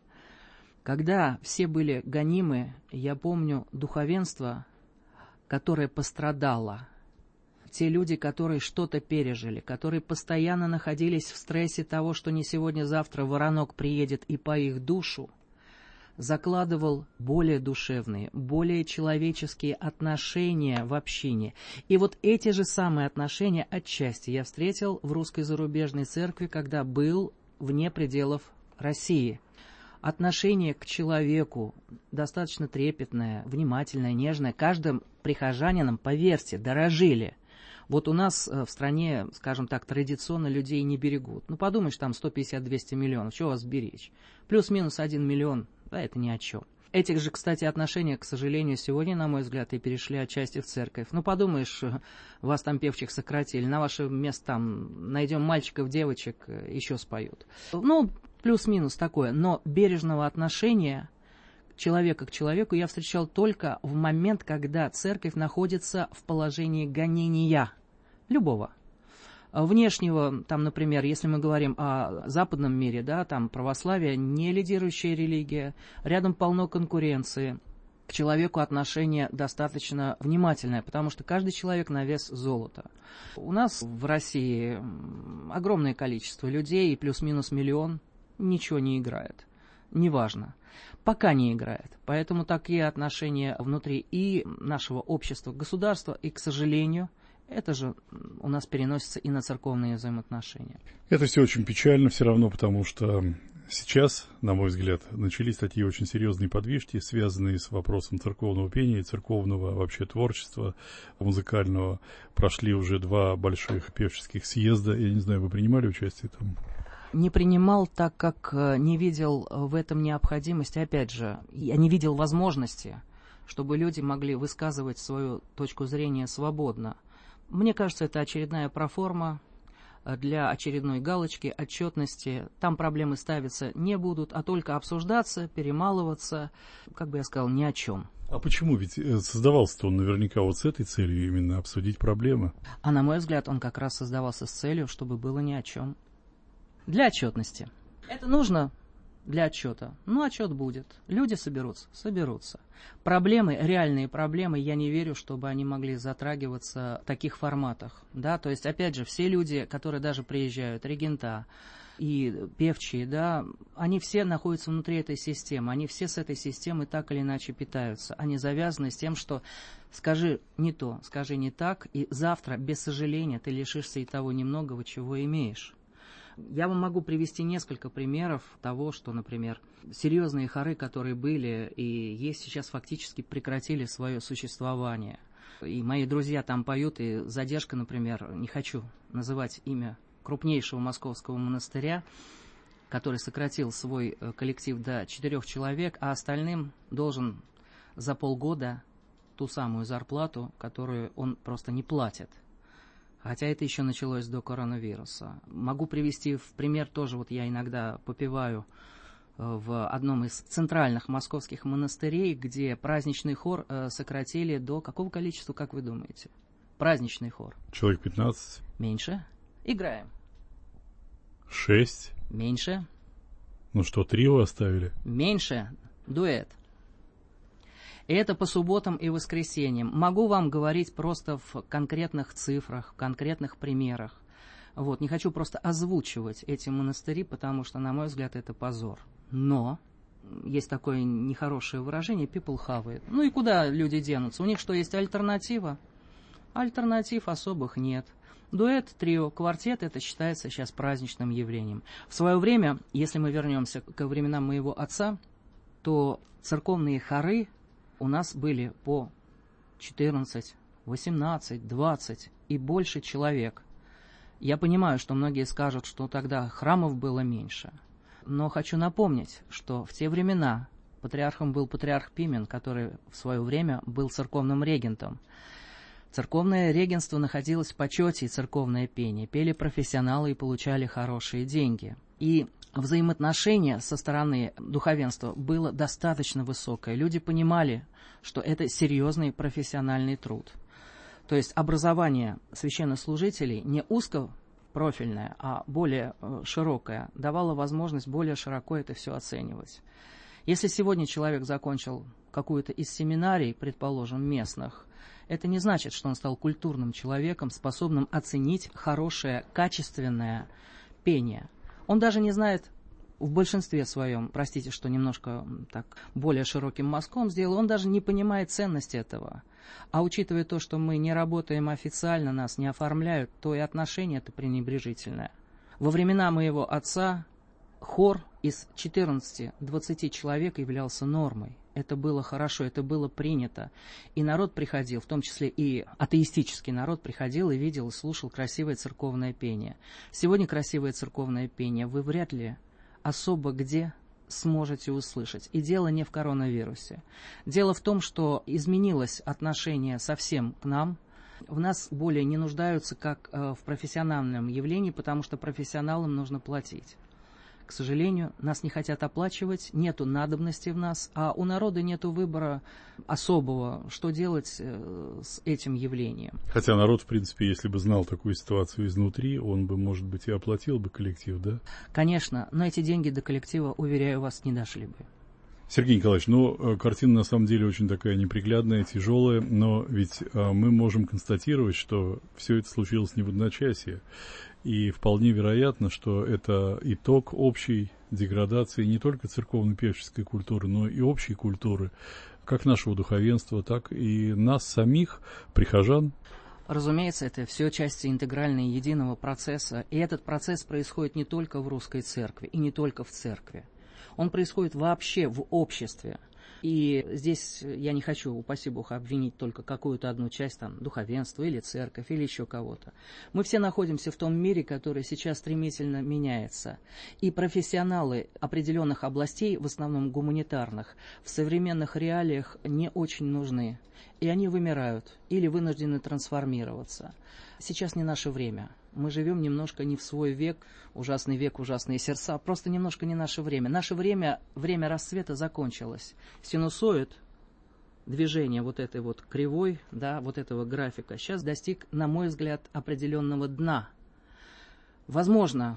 Когда все были гонимы, я помню духовенство, которое пострадало. Те люди, которые что-то пережили, которые постоянно находились в стрессе того, что не сегодня-завтра воронок приедет и по их душу, закладывал более душевные, более человеческие отношения в общине. И вот эти же самые отношения отчасти я встретил в русской зарубежной церкви, когда был вне пределов России. Отношение к человеку достаточно трепетное, внимательное, нежное. Каждым прихожанином, поверьте, дорожили. Вот у нас в стране, скажем так, традиционно людей не берегут. Ну, подумаешь, там сто пятьдесят - двести миллионов, чего вас беречь? Плюс-минус один миллион, да, это ни о чем. Этих же, кстати, отношения, к сожалению, сегодня, на мой взгляд, и перешли отчасти в церковь. Ну, подумаешь, вас там певчих сократили, на ваше место там найдем мальчиков, девочек, еще споют. Ну, плюс-минус такое, но бережного отношения человека к человеку я встречал только в момент, когда церковь находится в положении гонения любого. Внешнего, там, например, если мы говорим о западном мире, да, там православие не лидирующая религия, рядом полно конкуренции. К человеку отношение достаточно внимательное, потому что каждый человек на вес золота. У нас в России огромное количество людей, и плюс-минус миллион, ничего не играет. Неважно. Пока не играет. Поэтому такие отношения внутри и нашего общества, государства, и, к сожалению, это же у нас переносится и на церковные взаимоотношения. Это все очень печально все равно, потому что сейчас, на мой взгляд, начались такие очень серьезные подвижки, связанные с вопросом церковного пения, церковного вообще творчества музыкального. Прошли уже два больших певческих съезда. Я не знаю, вы принимали участие там? Не принимал, так как не видел в этом необходимости. Опять же, я не видел возможности, чтобы люди могли высказывать свою точку зрения свободно. Мне кажется, это очередная проформа для очередной галочки, отчетности. Там проблемы ставиться не будут, а только обсуждаться, перемалываться, как бы я сказал, ни о чем. А почему? Ведь создавался-то он наверняка вот с этой целью именно обсудить проблемы. А на мой взгляд, он как раз создавался с целью, чтобы было ни о чем. Для отчетности. Это нужно для отчета. Ну, отчет будет. Люди соберутся? Соберутся. Проблемы, реальные проблемы, я не верю, чтобы они могли затрагиваться в таких форматах. Да? То есть, опять же, все люди, которые даже приезжают, регента и певчие, да, они все находятся внутри этой системы. Они все с этой системой так или иначе питаются. Они завязаны с тем, что скажи не то, скажи не так, и завтра, без сожаления, ты лишишься и того немногого, чего имеешь. Я вам могу привести несколько примеров того, что, например, серьезные хоры, которые были и есть сейчас, фактически прекратили свое существование. И мои друзья там поют, и задержка, например, не хочу называть имя крупнейшего московского монастыря, который сократил свой коллектив до четырех человек, а остальным должен за полгода ту самую зарплату, которую он просто не платит. Хотя это еще началось до коронавируса. Могу привести в пример тоже, вот я иногда попеваю в одном из центральных московских монастырей, где праздничный хор сократили до какого количества, как вы думаете? Праздничный хор. Человек пятнадцать. Меньше. Играем. Шесть. Меньше. Ну что, трио оставили? Меньше. Дуэт. И это по субботам и воскресеньям. Могу вам говорить просто в конкретных цифрах, в конкретных примерах. Вот, не хочу просто озвучивать эти монастыри, потому что, на мой взгляд, это позор. Но есть такое нехорошее выражение «people have it». Ну и куда люди денутся? У них что, есть альтернатива? Альтернатив особых нет. Дуэт, трио, квартет – это считается сейчас праздничным явлением. В свое время, если мы вернемся ко временам моего отца, то церковные хоры у нас были по четырнадцать, восемнадцать, двадцать и больше человек. Я понимаю, что многие скажут, что тогда храмов было меньше. Но хочу напомнить, что в те времена патриархом был патриарх Пимен, который в свое время был церковным регентом. Церковное регентство находилось в почете, и церковное пение. Пели профессионалы и получали хорошие деньги. И взаимоотношение со стороны духовенства было достаточно высокое. Люди понимали, что это серьезный профессиональный труд. То есть образование священнослужителей не узкопрофильное, а более широкое, давало возможность более широко это все оценивать. Если сегодня человек закончил какую-то из семинарий, предположим, местных, это не значит, что он стал культурным человеком, способным оценить хорошее, качественное пение. Он даже не знает, в большинстве своем, простите, что немножко так более широким мазком сделал, он даже не понимает ценность этого. А учитывая то, что мы не работаем официально, нас не оформляют, то и отношение это пренебрежительное. Во времена моего отца хор из четырнадцати-двадцати человек являлся нормой. Это было хорошо, это было принято. И народ приходил, в том числе и атеистический народ приходил и видел, и слушал красивое церковное пение. Сегодня красивое церковное пение вы вряд ли особо где сможете услышать. И дело не в коронавирусе. Дело в том, что изменилось отношение совсем к нам. В нас более не нуждаются как в профессиональном явлении, потому что профессионалам нужно платить. К сожалению, нас не хотят оплачивать, нету надобности в нас, а у народа нету выбора особого, что делать с этим явлением. Хотя народ, в принципе, если бы знал такую ситуацию изнутри, он бы, может быть, и оплатил бы коллектив, да? Конечно, но эти деньги до коллектива, уверяю вас, не дошли бы. Сергей Николаевич, ну, картина на самом деле очень такая неприглядная, тяжелая, но ведь а, мы можем констатировать, что все это случилось не в одночасье. И вполне вероятно, что это итог общей деградации не только церковно-певческой культуры, но и общей культуры, как нашего духовенства, так и нас самих, прихожан. Разумеется, это все части интегральной единого процесса, и этот процесс происходит не только в русской церкви, и не только в церкви. Он происходит вообще в обществе. И здесь я не хочу, упаси Бог, обвинить только какую-то одну часть, там, духовенства или церковь, или еще кого-то. Мы все находимся в том мире, который сейчас стремительно меняется. И профессионалы определенных областей, в основном гуманитарных, в современных реалиях не очень нужны. И они вымирают или вынуждены трансформироваться. Сейчас не наше время. Мы живем немножко не в свой век, ужасный век, ужасные сердца, просто немножко не наше время. Наше время, время расцвета закончилось. Синусоид, движение вот этой вот кривой, да, вот этого графика, сейчас достиг, на мой взгляд, определенного дна. Возможно,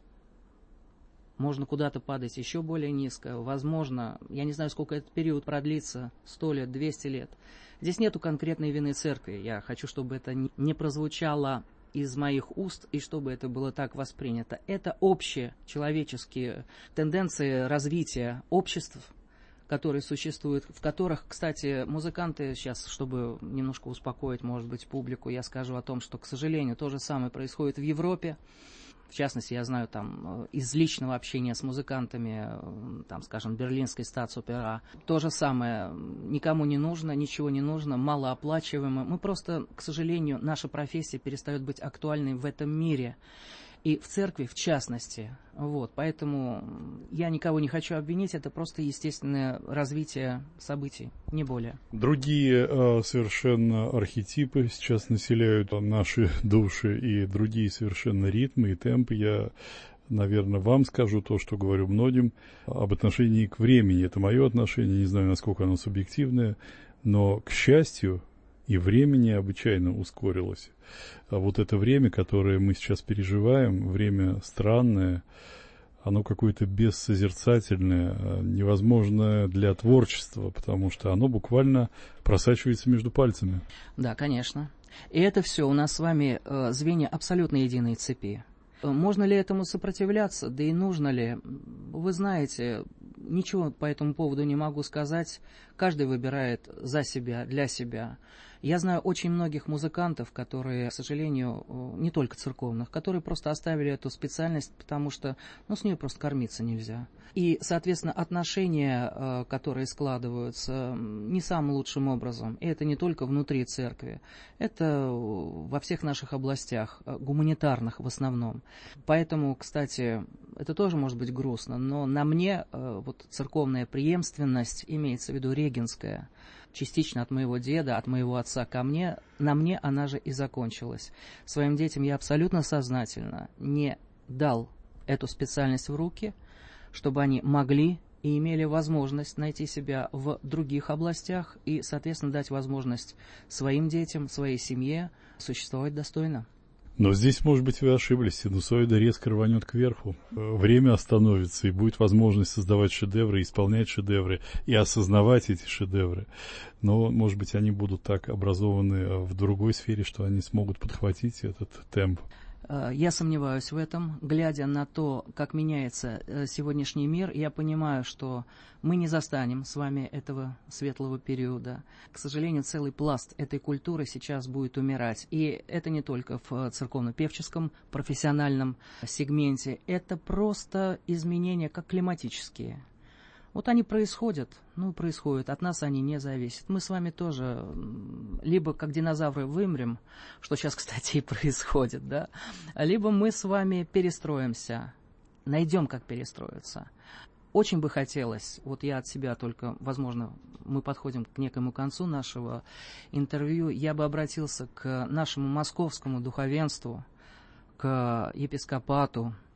можно куда-то падать еще более низко, возможно, я не знаю, сколько этот период продлится, сто лет, двести лет. Здесь нету конкретной вины церкви, я хочу, чтобы это не прозвучало из моих уст, и чтобы это было так воспринято. Это общие человеческие тенденции развития обществ, которые существуют, в которых, кстати, музыканты сейчас, чтобы немножко успокоить, может быть, публику, я скажу о том, что, к сожалению, то же самое происходит в Европе. В частности, я знаю там из личного общения с музыкантами, там, скажем, берлинской статс-опера, то же самое, никому не нужно, ничего не нужно, малооплачиваемо. Мы просто, к сожалению, наша профессия перестает быть актуальной в этом мире. И в церкви, в частности. Вот, поэтому я никого не хочу обвинить, это просто естественное развитие событий, не более. Другие э, совершенно архетипы сейчас населяют наши души, и другие совершенно ритмы и темпы. Я, наверное, вам скажу то, что говорю многим об отношении к времени. Это мое отношение, не знаю, насколько оно субъективное, но, к счастью, и время необычайно ускорилось. А вот это время, которое мы сейчас переживаем, время странное, оно какое-то бессозерцательное, невозможное для творчества, потому что оно буквально просачивается между пальцами. Да, конечно. И это все у нас с вами э, звенья абсолютно единой цепи. Можно ли этому сопротивляться, да и нужно ли? Вы знаете, ничего по этому поводу не могу сказать. Каждый выбирает за себя, для себя. Я знаю очень многих музыкантов, которые, к сожалению, не только церковных, которые просто оставили эту специальность, потому что ну, с нее просто кормиться нельзя. И, соответственно, отношения, которые складываются, не самым лучшим образом. И это не только внутри церкви, это во всех наших областях, гуманитарных в основном. Поэтому, кстати, это тоже может быть грустно, но на мне вот церковная преемственность, имеется в виду регенская, частично от моего деда, от моего отца ко мне, на мне она же и закончилась. Своим детям я абсолютно сознательно не дал эту специальность в руки, чтобы они могли и имели возможность найти себя в других областях и, соответственно, дать возможность своим детям, своей семье существовать достойно. Но здесь, может быть, вы ошиблись. Синусоида резко рванет кверху. Время остановится, и будет возможность создавать шедевры, исполнять шедевры и осознавать эти шедевры. Но, может быть, они будут так образованы в другой сфере, что они смогут подхватить этот темп. Я сомневаюсь в этом. Глядя на то, как меняется сегодняшний мир, я понимаю, что мы не застанем с вами этого светлого периода. К сожалению, целый пласт этой культуры сейчас будет умирать. И это не только в церковно-певческом профессиональном сегменте. Это просто изменения, как климатические. Вот они происходят, ну, происходят, от нас они не зависят. Мы с вами тоже либо как динозавры вымрем, что сейчас, кстати, и происходит, да, либо мы с вами перестроимся, найдем, как перестроиться. Очень бы хотелось, вот я от себя только, возможно, мы подходим к некому концу нашего интервью, я бы обратился к нашему московскому духовенству, к епископату,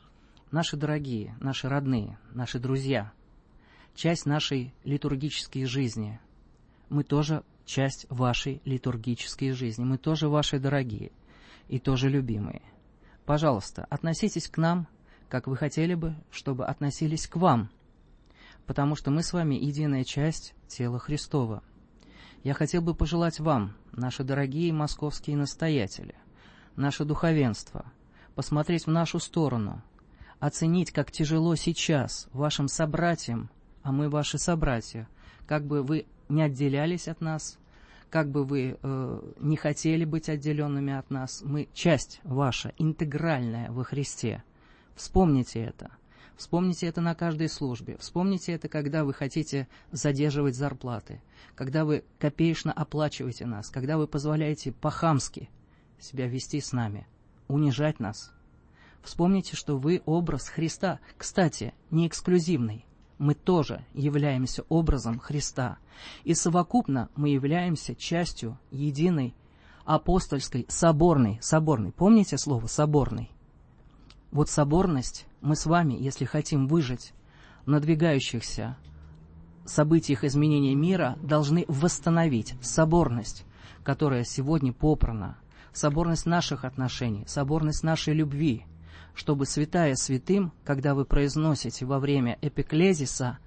наши дорогие, наши родные, наши друзья, часть нашей литургической жизни. Мы тоже часть вашей литургической жизни. Мы тоже ваши дорогие и тоже любимые. Пожалуйста, относитесь к нам, как вы хотели бы, чтобы относились к вам, потому что мы с вами единая часть тела Христова. Я хотел бы пожелать вам, наши дорогие московские настоятели, наше духовенство, посмотреть в нашу сторону, оценить, как тяжело сейчас вашим собратьям, а мы ваши собратья, как бы вы не отделялись от нас, как бы вы э, не хотели быть отделенными от нас, мы часть ваша, интегральная во Христе. Вспомните это. Вспомните это на каждой службе. Вспомните это, когда вы хотите задерживать зарплаты, когда вы копеечно оплачиваете нас, когда вы позволяете по-хамски себя вести с нами, унижать нас. Вспомните, что вы образ Христа. Кстати, не эксклюзивный. Мы тоже являемся образом Христа. И совокупно мы являемся частью единой апостольской соборной. Соборной. Помните слово «соборный»? Вот соборность мы с вами, если хотим выжить в надвигающихся событиях изменения мира, должны восстановить соборность, которая сегодня попрана, соборность наших отношений, соборность нашей любви, чтобы святая святым, когда вы произносите во время эпиклезиса,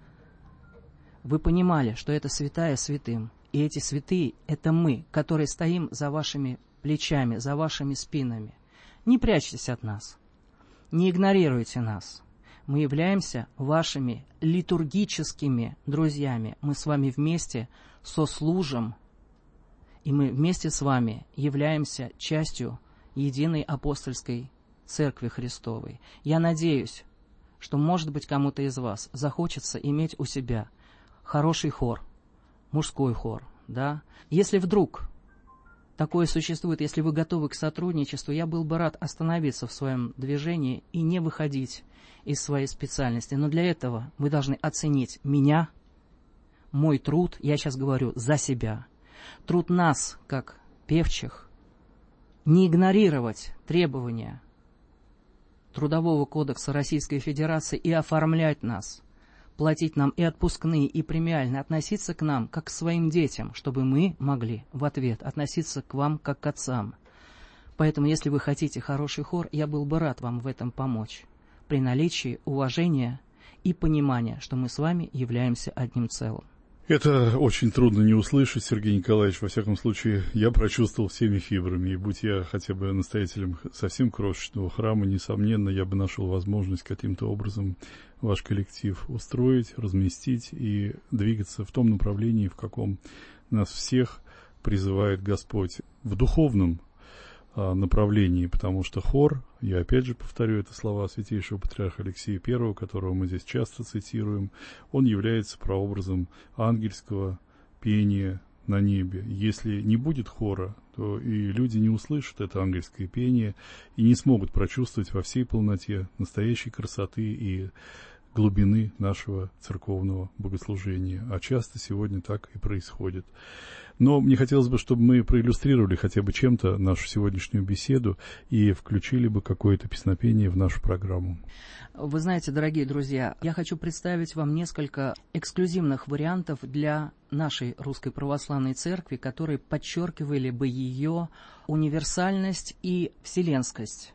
вы понимали, что это святая святым. И эти святые — это мы, которые стоим за вашими плечами, за вашими спинами. Не прячьтесь от нас, не игнорируйте нас. Мы являемся вашими литургическими друзьями. Мы с вами вместе сослужим, и мы вместе с вами являемся частью единой апостольской Церкви Христовой. Я надеюсь, что, может быть, кому-то из вас захочется иметь у себя хороший хор, мужской хор, да? Если вдруг такое существует, если вы готовы к сотрудничеству, я был бы рад остановиться в своем движении и не выходить из своей специальности. Но для этого вы должны оценить меня, мой труд, я сейчас говорю за себя, труд нас, как певчих, не игнорировать требования Трудового кодекса Российской Федерации и оформлять нас, платить нам и отпускные, и премиальные, относиться к нам как к своим детям, чтобы мы могли в ответ относиться к вам как к отцам. Поэтому, если вы хотите хороший хор, я был бы рад вам в этом помочь, при наличии уважения и понимания, что мы с вами являемся одним целым. Это очень трудно не услышать, Сергей Николаевич. Во всяком случае, я прочувствовал всеми фибрами. И будь я хотя бы настоятелем совсем крошечного храма, несомненно, я бы нашел возможность каким-то образом ваш коллектив устроить, разместить и двигаться в том направлении, в каком нас всех призывает Господь в духовном направлении, потому что хор, я опять же повторю это слова святейшего патриарха Алексия Первого, которого мы здесь часто цитируем, он является прообразом ангельского пения на небе. Если не будет хора, то и люди не услышат это ангельское пение и не смогут прочувствовать во всей полноте настоящей красоты и глубины нашего церковного богослужения. А часто сегодня так и происходит. Но мне хотелось бы, чтобы мы проиллюстрировали хотя бы чем-то нашу сегодняшнюю беседу и включили бы какое-то песнопение в нашу программу. Вы знаете, дорогие друзья, я хочу представить вам несколько эксклюзивных вариантов для нашей Русской Православной Церкви, которые подчеркивали бы ее универсальность и вселенскость.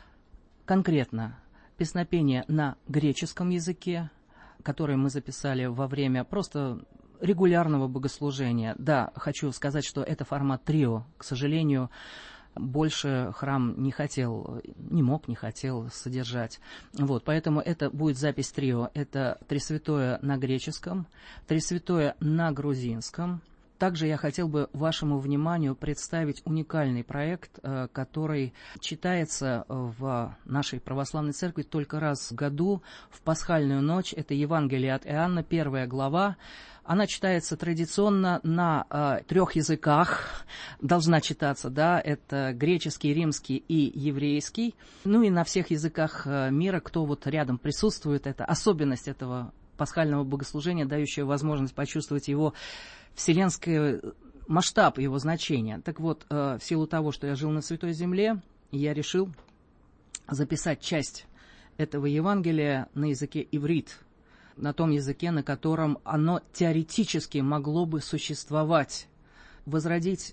Конкретно, песнопение на греческом языке, которое мы записали во время просто регулярного богослужения. Да, хочу сказать, что это формат трио. К сожалению, больше храм не хотел, не мог, не хотел содержать. Вот, поэтому это будет запись трио. Это Тресвятое на греческом, Тресвятое на грузинском. Также я хотел бы вашему вниманию представить уникальный проект, который читается в нашей православной церкви только раз в году, в пасхальную ночь. Это Евангелие от Иоанна, первая глава. Она читается традиционно на э, трех языках, должна читаться, да, это греческий, римский и еврейский. Ну и на всех языках мира, кто вот рядом присутствует, это особенность этого пасхального богослужения, дающая возможность почувствовать его вселенский масштаб, его значения. Так вот, э, в силу того, что я жил на Святой Земле, я решил записать часть этого Евангелия на языке иврит, на том языке, на котором оно теоретически могло бы существовать. Возродить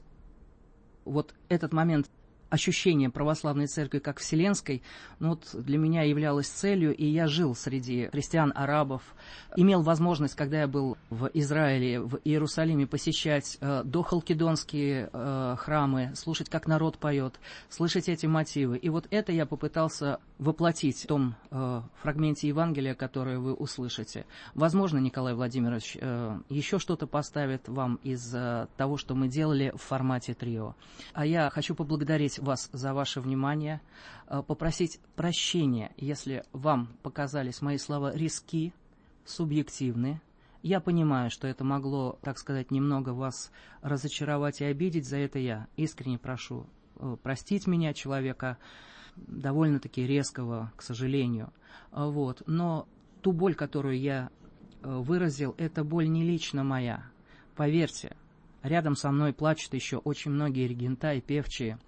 вот этот момент ощущение православной церкви как вселенской, ну вот для меня являлось целью, и я жил среди христиан, арабов, имел возможность, когда я был в Израиле, в Иерусалиме, посещать э, дохалкидонские э, храмы, слушать, как народ поет, слышать эти мотивы. И вот это я попытался воплотить в том э, фрагменте Евангелия, которое вы услышите. Возможно, Николай Владимирович э, еще что-то поставит вам из э, того, что мы делали в формате трио. А я хочу поблагодарить вас за ваше внимание, попросить прощения, если вам показались мои слова риски, субъективны. Я понимаю, что это могло, так сказать, немного вас разочаровать и обидеть, за это я искренне прошу простить меня, человека довольно-таки резкого, к сожалению. Вот. Но ту боль, которую я выразил, это боль не лично моя. Поверьте, рядом со мной плачут еще очень многие регента и певчие,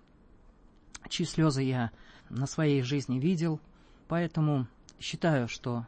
чьи слезы я на своей жизни видел, поэтому считаю, что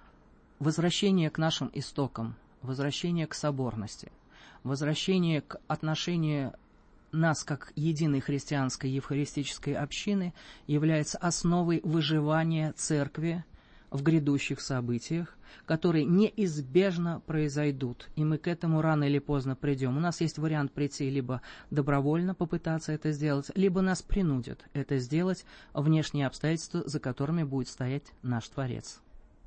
возвращение к нашим истокам, возвращение к соборности, возвращение к отношению нас как единой христианской евхаристической общины является основой выживания церкви в грядущих событиях, которые неизбежно произойдут, и мы к этому рано или поздно придем. У нас есть вариант прийти либо добровольно попытаться это сделать, либо нас принудят это сделать внешние обстоятельства, за которыми будет стоять наш Творец.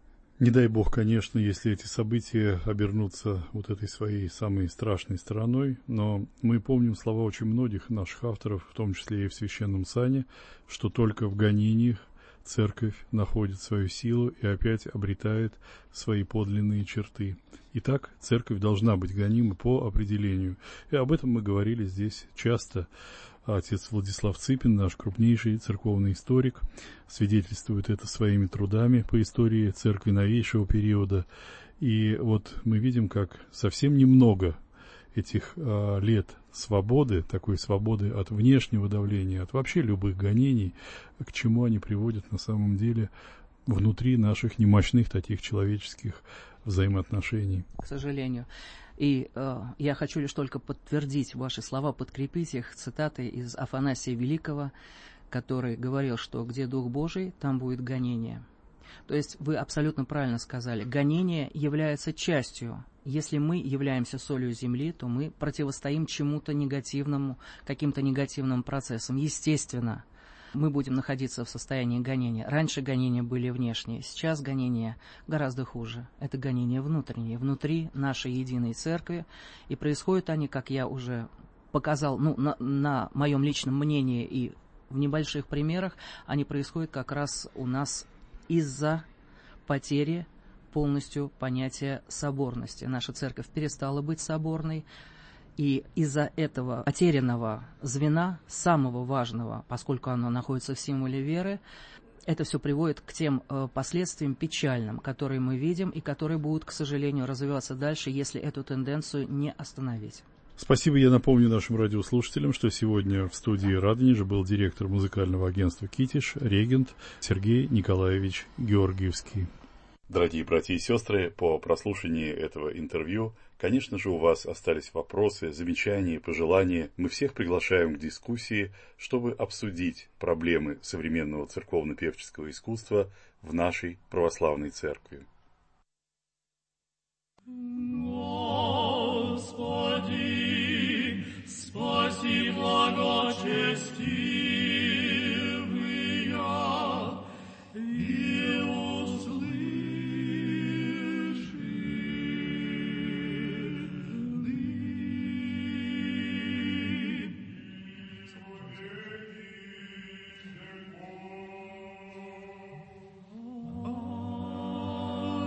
Не дай Бог, конечно, если эти события обернутся вот этой своей самой страшной стороной, но мы помним слова очень многих наших авторов, в том числе и в Священном Сане, что только в гонениях Церковь находит свою силу и опять обретает свои подлинные черты. Итак, Церковь должна быть гонима по определению. И об этом мы говорили здесь часто. Отец Владислав Цыпин, наш крупнейший церковный историк, свидетельствует это своими трудами по истории Церкви новейшего периода. И вот мы видим, как совсем немного этих а, лет свободы, такой свободы от внешнего давления, от вообще любых гонений, к чему они приводят на самом деле внутри наших немощных таких человеческих взаимоотношений. К сожалению. И э, я хочу лишь только подтвердить ваши слова, подкрепить их цитатой из Афанасия Великого, который говорил, что где Дух Божий, там будет гонение. То есть вы абсолютно правильно сказали, гонение является частью. Если мы являемся солью земли, то мы противостоим чему-то негативному, каким-то негативным процессам. Естественно, мы будем находиться в состоянии гонения. Раньше гонения были внешние, сейчас гонения гораздо хуже. Это гонения внутренние, внутри нашей единой церкви. И происходят они, как я уже показал, ну, на, на моем личном мнении и в небольших примерах, они происходят как раз у нас из-за потери полностью понятия соборности. Наша церковь перестала быть соборной, и из-за этого потерянного звена, самого важного, поскольку оно находится в символе веры, это все приводит к тем э, последствиям печальным, которые мы видим и которые будут, к сожалению, развиваться дальше, если эту тенденцию не остановить. Спасибо. Я напомню нашим радиослушателям, что сегодня в студии Радонежа был директор музыкального агентства «Китиш», регент Сергей Николаевич Георгиевский. Дорогие братья и сестры, по прослушивании этого интервью, конечно же, у вас остались вопросы, замечания, пожелания. Мы всех приглашаем к дискуссии, чтобы обсудить проблемы современного церковно-певческого искусства в нашей православной церкви. Господи, спаси благочестивые и услыши.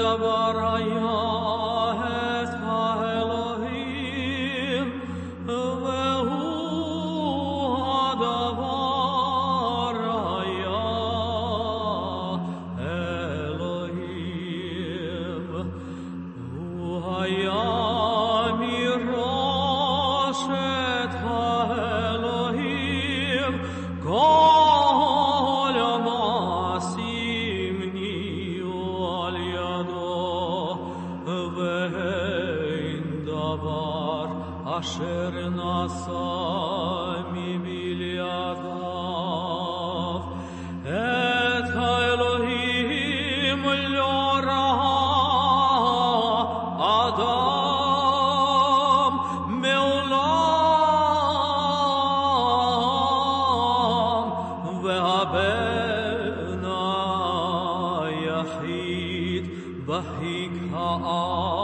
Bahik ha'am